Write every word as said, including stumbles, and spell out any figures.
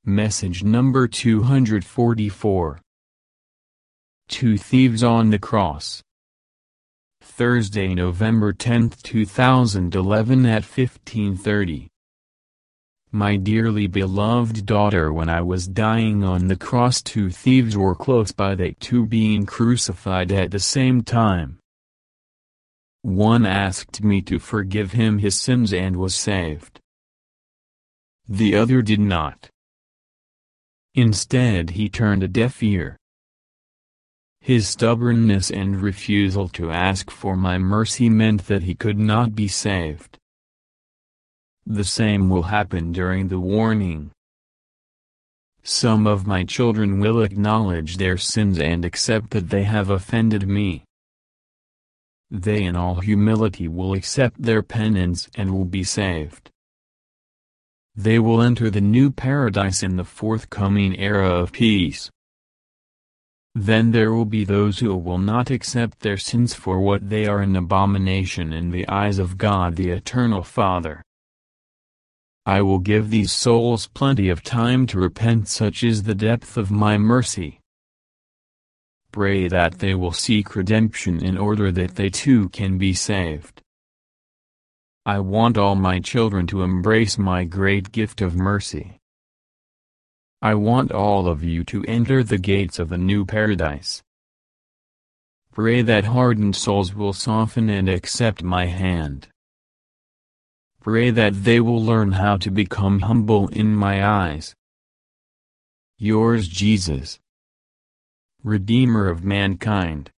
Message number two hundred forty-four. Two Thieves on the Cross. Thursday, November tenth two thousand eleven at fifteen thirty. My dearly beloved daughter, when I was dying on the cross, two thieves were close by, they two being crucified at the same time. One asked me to forgive him his sins and was saved. The other did not. Instead, he turned a deaf ear. His stubbornness and refusal to ask for my mercy meant that he could not be saved. The same will happen during the warning. Some of my children will acknowledge their sins and accept that they have offended me. They in all humility will accept their penance and will be saved. They will enter the new paradise in the forthcoming era of peace. Then there will be those who will not accept their sins for what they are, an abomination in the eyes of God the Eternal Father. I will give these souls plenty of time to repent, such is the depth of my mercy. Pray that they will seek redemption in order that they too can be saved. I want all my children to embrace my great gift of mercy. I want all of you to enter the gates of the new paradise. Pray that hardened souls will soften and accept my hand. Pray that they will learn how to become humble in my eyes. Yours, Jesus, Redeemer of mankind.